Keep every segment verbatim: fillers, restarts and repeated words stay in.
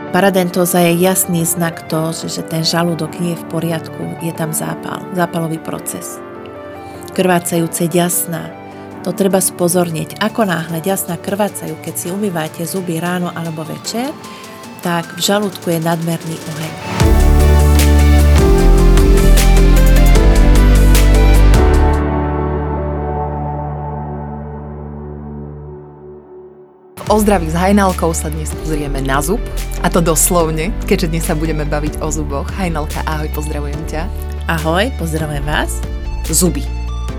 Paradentóza je jasný znak toho, že ten žalúdok nie je v poriadku, je tam zápal, zápalový proces. Krvácajúce ďasná, to treba spozorniť. Ako náhle ďasná krvácajú, keď si umývate zuby ráno alebo večer, tak v žalúdku je nadmerný oheň. O zdraví s Hajnalkou sa dnes pozrieme na zub, a to doslovne, keďže dnes sa budeme baviť o zuboch. Hajnalka, ahoj, pozdravujem ťa. Ahoj, pozdravujem vás. Zuby.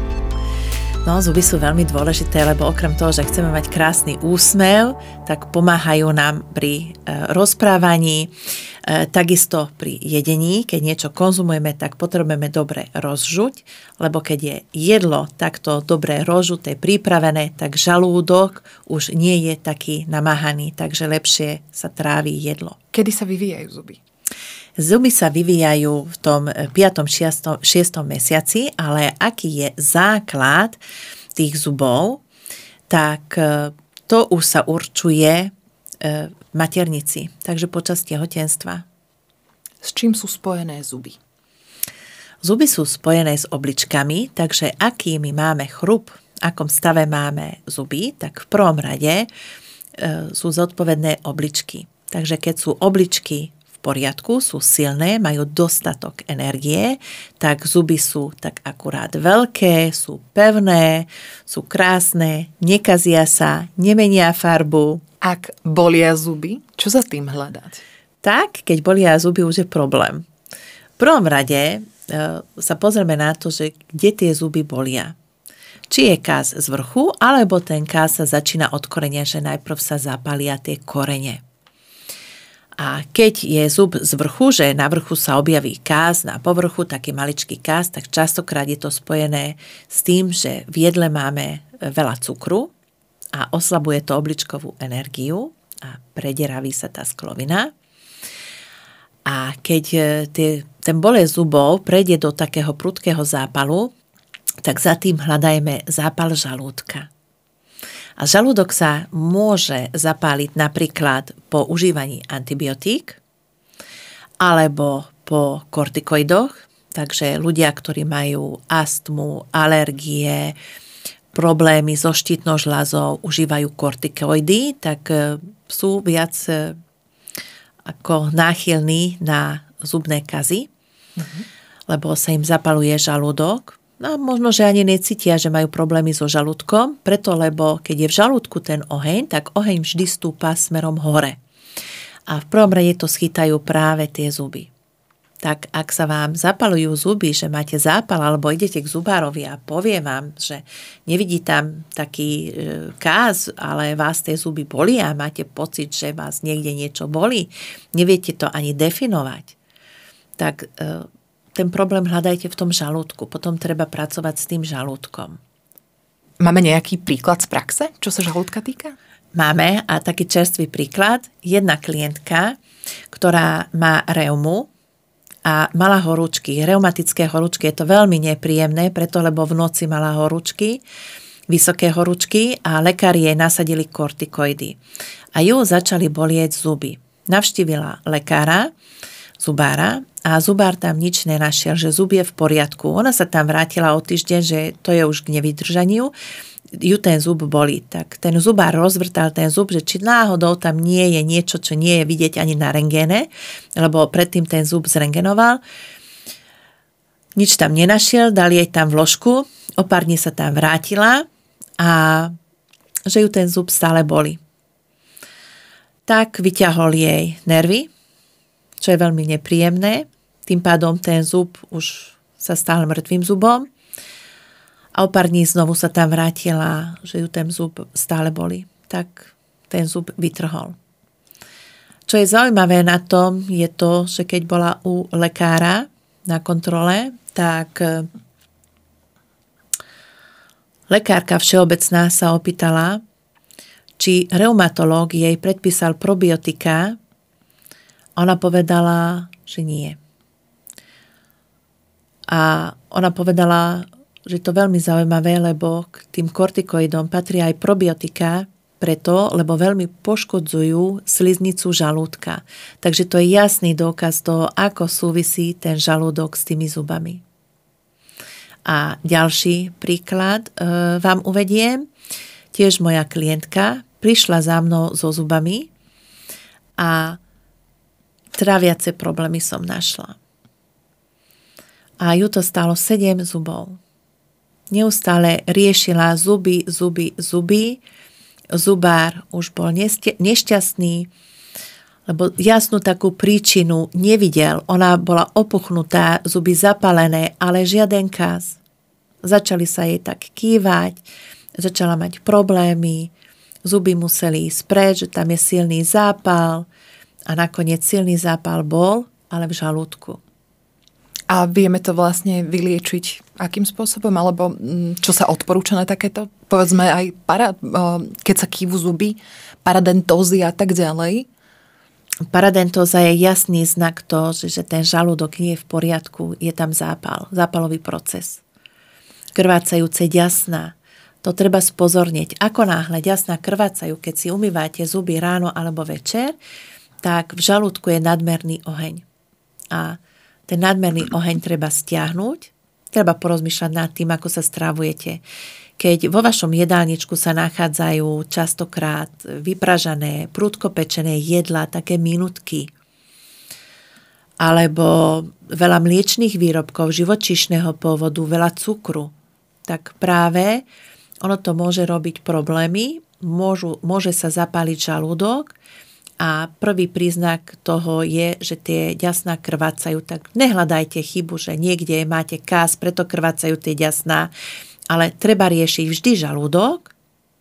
No, zuby sú veľmi dôležité, lebo okrem toho, že chceme mať krásny úsmev, tak pomáhajú nám pri e, rozprávaní, e, takisto pri jedení. Keď niečo konzumujeme, tak potrebujeme dobre rozžuť, lebo keď je jedlo takto dobre rozžuté, pripravené, tak žalúdok už nie je taký namáhaný, takže lepšie sa trávi jedlo. Kedy sa vyvíjajú zuby? Zuby sa vyvíjajú v tom piatom šiestom mesiaci, ale aký je základ tých zubov, tak to už sa určuje v maternici, takže počas tehotenstva. S čím sú spojené zuby? Zuby sú spojené s obličkami, takže aký my máme chrup, akom stave máme zuby, tak v prvom rade sú zodpovedné obličky. Takže keď sú obličky v poriadku, sú silné, majú dostatok energie, tak zuby sú tak akurát veľké, sú pevné, sú krásne, nekazia sa, nemenia farbu. Ak bolia zuby, čo za tým hľadať? Tak, keď bolia zuby, už je problém. V prvom rade e, sa pozrieme na to, že kde tie zuby bolia. Či je káz z vrchu, alebo ten káz sa začína od korenia, že najprv sa zapália tie korene. A keď je zub z vrchu, že na vrchu sa objaví káz, na povrchu taký maličký káz, tak častokrát je to spojené s tým, že v jedle máme veľa cukru a oslabuje to obličkovú energiu a prederaví sa tá sklovina. A keď tie, ten bolesť zubov prejde do takého prudkého zápalu, tak za tým hľadajme zápal žalúdka. A žalúdok sa môže zapáliť napríklad po užívaní antibiotík alebo po kortikoidoch. Takže ľudia, ktorí majú astmu, alergie, problémy so štítnou žľazou, užívajú kortikoidy, tak sú viac ako náchylní na zubné kazy, mm-hmm. lebo sa im zapaluje žalúdok. No možno, že ani necítia, že majú problémy so žalúdkom, preto lebo keď je v žalúdku ten oheň, tak oheň vždy stúpa smerom hore. A v prvom rade to schytajú práve tie zuby. Tak ak sa vám zapalujú zuby, že máte zápal, alebo idete k zubárovi a povie vám, že nevidí tam taký káz, ale vás tie zuby boli a máte pocit, že vás niekde niečo bolí, neviete to ani definovať, tak ten problém hľadajte v tom žalúdku. Potom treba pracovať s tým žalúdkom. Máme nejaký príklad z praxe, čo sa žalúdka týka? Máme a taký čerstvý príklad. Jedna klientka, ktorá má reumu a mala horúčky, reumatické horúčky. Je to veľmi nepríjemné, preto lebo v noci mala horúčky, vysoké horúčky a lekári jej nasadili kortikoidy. A ju začali bolieť zuby. Navštívila lekára, zubára, a zubár tam nič nenašiel, že zub je v poriadku. Ona sa tam vrátila o týždeň, že to je už k nevydržaniu, ju ten zub bolí. Tak ten zubár rozvrtal ten zub, že či náhodou tam nie je niečo, čo nie je vidieť ani na rentgéne, lebo predtým ten zub zrentgenoval. Nič tam nenašiel, dal jej tam vložku, o pár dní sa tam vrátila a že ju ten zub stále bolí. Tak vyťahol jej nervy, čo je veľmi nepríjemné. Tým pádom ten zub už sa stal mŕtvým zubom. A o pár dní znovu sa tam vrátila, že ju ten zub stále boli. Tak ten zub vytrhol. Čo je zaujímavé na tom, je to, že keď bola u lekára na kontrole, tak lekárka všeobecná sa opýtala, či reumatológ jej predpísal probiotika. Ona povedala, že nie. A ona povedala, že to veľmi zaujímavé, lebo k tým kortikoidom patrí aj probiotika, preto, lebo veľmi poškodzujú sliznicu žalúdka. Takže to je jasný dôkaz toho, ako súvisí ten žalúdok s tými zubami. A ďalší príklad e, vám uvediem. Tiež moja klientka prišla za mnou so zubami a tráviace problémy som našla. A ju to stálo sedem zubov. Neustále riešila zuby, zuby, zuby. Zubár už bol nešťastný, lebo jasnú takú príčinu nevidel. Ona bola opuchnutá, zuby zapálené, ale žiaden káz. Začali sa jej tak kývať, začala mať problémy, zuby museli ísť preč, že tam je silný zápal a nakoniec silný zápal bol, ale v žalúdku. A vieme to vlastne vyliečiť akým spôsobom? Alebo čo sa odporúča na takéto? Povedzme aj para, keď sa kývu zuby, paradentózy a tak ďalej. Paradentóza je jasný znak toho, že ten žalúdok nie je v poriadku, je tam zápal, zápalový proces. Krvácajúce ďasná, to treba spozornieť. Ako náhle ďasná krvácajú, keď si umývate zuby ráno alebo večer, tak v žalúdku je nadmerný oheň. A ten nadmerný oheň treba stiahnuť, treba porozmýšľať nad tým, ako sa stravujete. Keď vo vašom jedálničku sa nachádzajú častokrát vypražané, prudko pečené jedlá, také minutky, alebo veľa mliečnych výrobkov, živočíšneho pôvodu, veľa cukru, tak práve ono to môže robiť problémy, môžu, môže sa zapáliť žalúdok. A prvý príznak toho je, že tie ďasná krvácajú, tak nehľadajte chybu, že niekde máte káz, preto krvácajú tie ďasná, ale treba riešiť vždy žalúdok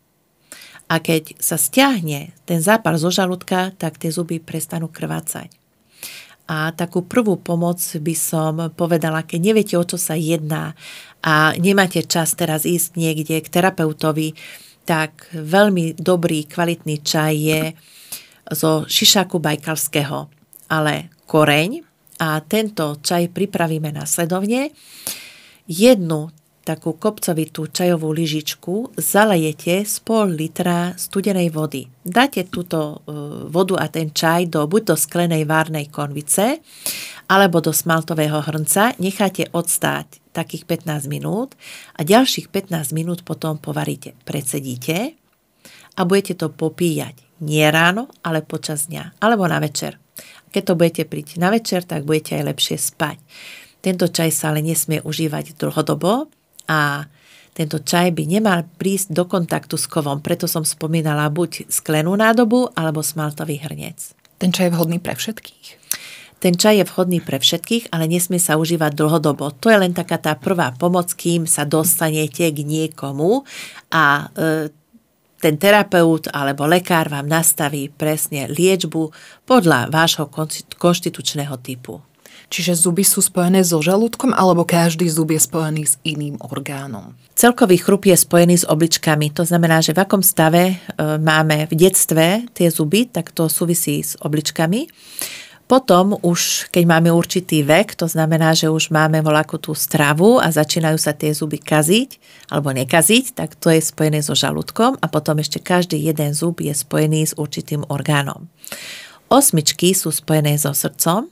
a keď sa stiahne ten zápal zo žalúdka, tak tie zuby prestanú krvácať. A takú prvú pomoc by som povedala, keď neviete, o čo sa jedná a nemáte čas teraz ísť niekde k terapeutovi, tak veľmi dobrý, kvalitný čaj je zo šišáku bajkalského, ale koreň, a tento čaj pripravíme následovne. Jednu takú kopcovitú čajovú lyžičku zalejete z pol litra studenej vody. Dáte túto vodu a ten čaj do buď do sklenej várnej konvice alebo do smaltového hrnca, necháte odstáť takých pätnásť minút a ďalších pätnásť minút potom povaríte, precedíte a budete to popíjať. Nie ráno, ale počas dňa, alebo na večer. Keď to budete piť na večer, tak budete aj lepšie spať. Tento čaj sa ale nesmie užívať dlhodobo a tento čaj by nemal prísť do kontaktu s kovom, preto som spomínala buď sklenú nádobu, alebo smaltový hrniec. Ten čaj je vhodný pre všetkých? Ten čaj je vhodný pre všetkých, ale nesmie sa užívať dlhodobo. To je len taká tá prvá pomoc, kým sa dostanete k niekomu a e, ten terapeut alebo lekár vám nastaví presne liečbu podľa vášho konštitučného typu. Čiže zuby sú spojené so žalúdkom, alebo každý zub je spojený s iným orgánom? Celkový chrup je spojený s obličkami. To znamená, že v akom stave e, máme v detstve tie zuby, tak to súvisí s obličkami. Potom už, keď máme určitý vek, to znamená, že už máme voľakú tú stravu a začínajú sa tie zuby kaziť alebo nekaziť, tak to je spojené so žalúdkom a potom ešte každý jeden zub je spojený s určitým orgánom. Osmičky sú spojené so srdcom,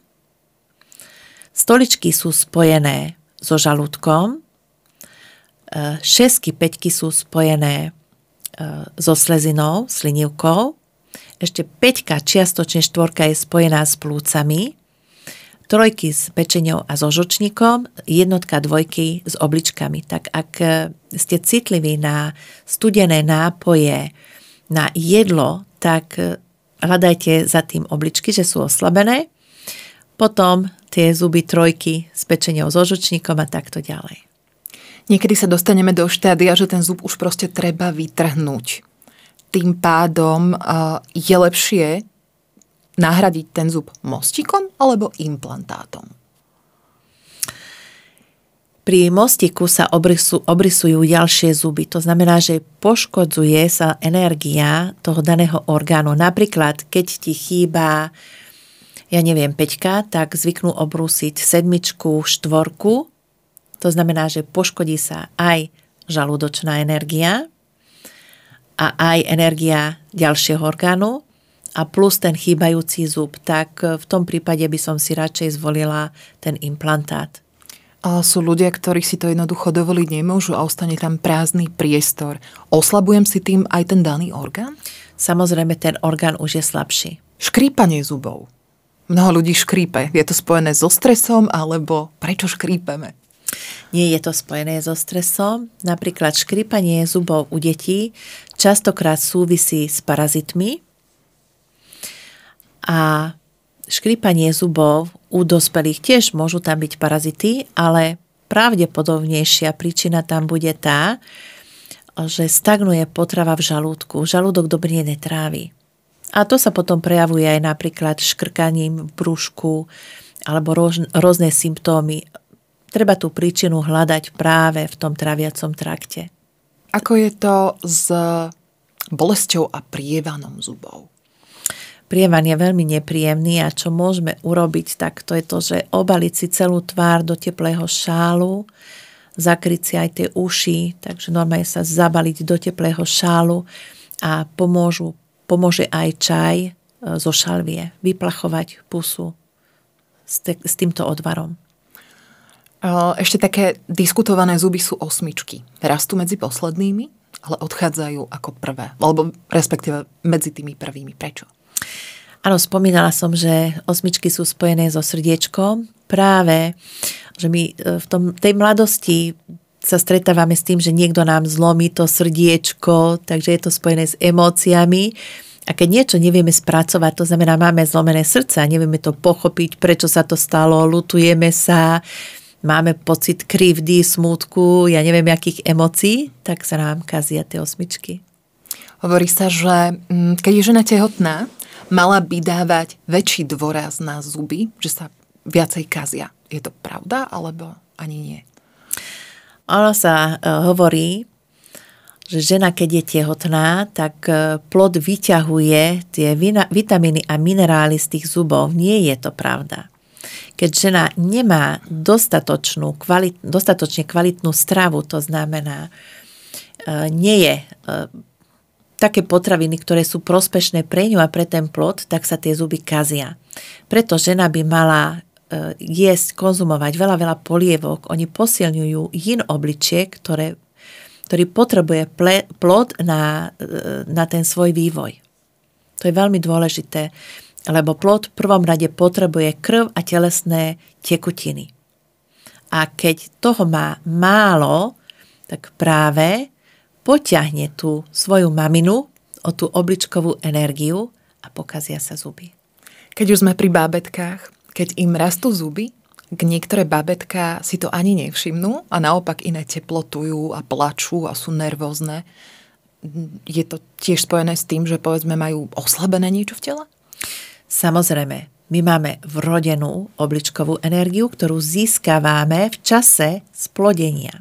stoličky sú spojené so žalúdkom, šesky, päťky sú spojené so slezinou, slinivkou, ešte päťka, čiastočne štvorka je spojená s plúcami, trojky s pečenou a so žlčníkom, jednotka, dvojky s obličkami. Tak ak ste citliví na studené nápoje, na jedlo, tak hľadajte za tým obličky, že sú oslabené. Potom tie zuby trojky s pečenou so žlčníkom a takto ďalej. Niekedy sa dostaneme do štádia, že ten zub už proste treba vytrhnúť. Tým pádom uh, je lepšie nahradiť ten zub mostikom alebo implantátom? Pri mostiku sa obrysu, obrysujú ďalšie zuby. To znamená, že poškodzuje sa energia toho daného orgánu. Napríklad, keď ti chýba, ja neviem, päťka, tak zvyknú obrúsiť sedmičku, štvorku. To znamená, že poškodí sa aj žalúdočná energia. a aj energia ďalšieho orgánu a plus ten chýbajúci zub, tak v tom prípade by som si radšej zvolila ten implantát. A sú ľudia, ktorí si to jednoducho dovoliť nemôžu a ostane tam prázdny priestor. Oslabujem si tým aj ten daný orgán? Samozrejme, ten orgán už je slabší. Škrípanie zubov. Mnoho ľudí škrípe. Je to spojené so stresom, alebo prečo škrípeme? Nie je to spojené so stresom. Napríklad škrípanie zubov u detí častokrát súvisí s parazitmi a škrípanie zubov u dospelých tiež môžu tam byť parazity, ale pravdepodobnejšia príčina tam bude tá, že stagnuje potrava v žalúdku. Žalúdok dobre netrávi. A to sa potom prejavuje aj napríklad škrkaním v brúšku alebo rož, rôzne symptómy. Treba tú príčinu hľadať práve v tom tráviacom trakte. Ako je to s bolesťou a prievanom zubov? Prievan je veľmi nepríjemný a čo môžeme urobiť, tak to je to, že obaliť si celú tvár do teplého šálu, zakryť si aj tie uši, takže normálne sa zabaliť do teplého šálu a pomôžu, pomôže aj čaj zo šalvie, vyplachovať pusu s, te, s týmto odvarom. Ešte také diskutované zuby sú osmičky. Rastú medzi poslednými, ale odchádzajú ako prvé, alebo respektíve medzi tými prvými. Prečo? Áno, spomínala som, že osmičky sú spojené so srdiečkom. Práve, že my v tom, tej mladosti sa stretávame s tým, že niekto nám zlomí to srdiečko, takže je to spojené s emóciami. A keď niečo nevieme spracovať, to znamená, máme zlomené srdce a nevieme to pochopiť, prečo sa to stalo, ľutujeme sa, máme pocit krivdy, smútku, ja neviem, akých emócií, tak sa nám kazia tie osmičky. Hovorí sa, že keď je žena tehotná, mala by dávať väčší dôraz na zuby, že sa viacej kazia. Je to pravda, alebo ani nie? Ono sa uh, hovorí, že žena, keď je tehotná, tak uh, plod vyťahuje tie vina, vitamíny a minerály z tých zubov. Nie je to pravda. Keď žena nemá dostatočnú, kvalit, dostatočne kvalitnú stravu, to znamená, uh, nie je... Uh, také potraviny, ktoré sú prospešné pre ňu a pre ten plod, tak sa tie zuby kazia. Preto žena by mala e, jesť, konzumovať veľa, veľa polievok. Oni posilňujú yin obličiek, ktoré, ktorý potrebuje ple, plod na, e, na ten svoj vývoj. To je veľmi dôležité, lebo plod v prvom rade potrebuje krv a telesné tekutiny. A keď toho má málo, tak práve potiahne tú svoju maminu o tú obličkovú energiu a pokazia sa zuby. Keď už sme pri bábetkách, keď im rastú zuby, k niektoré bábetka si to ani nevšimnú a naopak iné teplotujú a plačú a sú nervózne. Je to tiež spojené s tým, že povedzme majú oslabené niečo v tele? Samozrejme, my máme vrodenú obličkovú energiu, ktorú získavame v čase splodenia.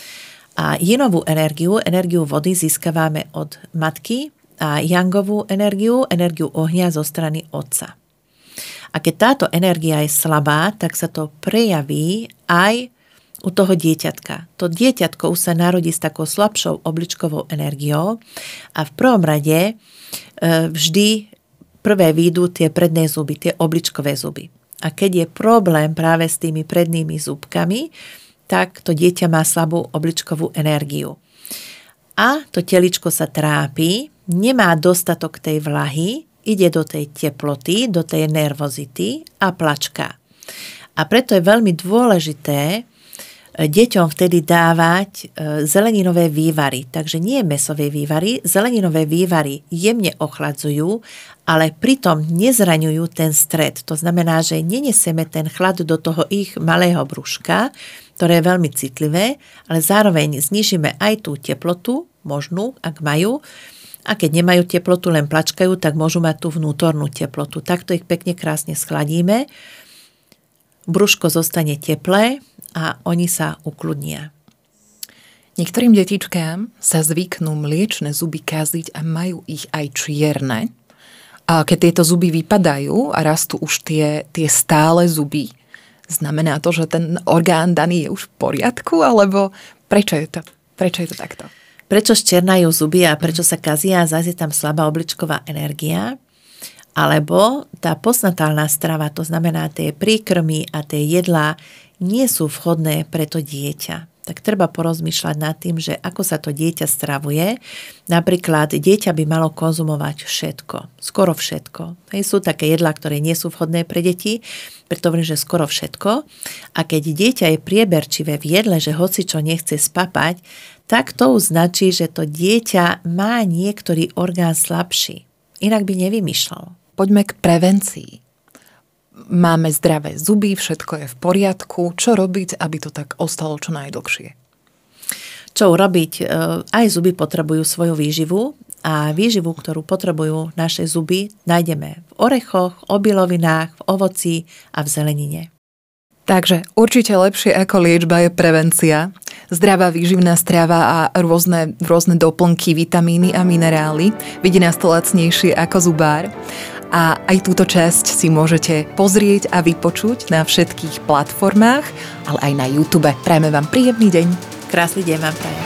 A jinovú energiu, energiu vody získavame od matky a yangovú energiu, energiu ohňa zo strany otca. A keď táto energia je slabá, tak sa to prejaví aj u toho dieťatka. To dieťatko už sa narodí s takou slabšou obličkovou energiou a v prvom rade vždy prvé výjdu tie predné zuby, tie obličkové zuby. A keď je problém práve s tými prednými zubkami, tak to dieťa má slabú obličkovú energiu. A to teličko sa trápi, nemá dostatok tej vlahy, ide do tej teploty, do tej nervozity a plačká. A preto je veľmi dôležité deťom vtedy dávať zeleninové vývary. Takže nie mäsové vývary, zeleninové vývary jemne ochladzujú, ale pritom nezraňujú ten stred. To znamená, že nenesieme ten chlad do toho ich malého brúška, ktoré je veľmi citlivé, ale zároveň znižíme aj tú teplotu, možnú, ak majú, a keď nemajú teplotu, len plačkajú, tak môžu mať tú vnútornú teplotu. Takto ich pekne krásne schladíme, brúško zostane teplé a oni sa ukludnia. Niektorým detičkám sa zvyknú mliečne zuby kaziť a majú ich aj čierne. A keď tieto zuby vypadajú a rastú už tie, tie stále zuby, znamená to, že ten orgán daný je už v poriadku, alebo prečo je to, prečo je to takto? Prečo ščernajú zuby a prečo sa kazia, zase je tam slabá obličková energia. Alebo tá postnatálna strava, to znamená tie príkrmy a tie jedlá, nie sú vhodné pre to dieťa. Tak treba porozmýšľať nad tým, že ako sa to dieťa stravuje. Napríklad dieťa by malo konzumovať všetko, skoro všetko. Hej, sú také jedlá, ktoré nie sú vhodné pre deti, preto hovorím, že skoro všetko. A keď dieťa je prieberčivé v jedle, že hoci čo nechce spapať, tak to značí, že to dieťa má niektorý orgán slabší. Inak by nevymýšľal. Poďme k prevencii. Máme zdravé zuby, všetko je v poriadku. Čo robiť, aby to tak ostalo čo najdlhšie? Čo urobiť? Aj zuby potrebujú svoju výživu a výživu, ktorú potrebujú naše zuby, nájdeme v orechoch, obilovinách, v ovoci a v zelenine. Takže určite lepšie ako liečba je prevencia. Zdravá výživná strava a rôzne, rôzne doplnky, vitamíny a minerály. Vidí nás to lacnejšie ako zubár. A aj túto časť si môžete pozrieť a vypočuť na všetkých platformách, ale aj na YouTube. Prajeme vám príjemný deň. Krásny deň vám prajem.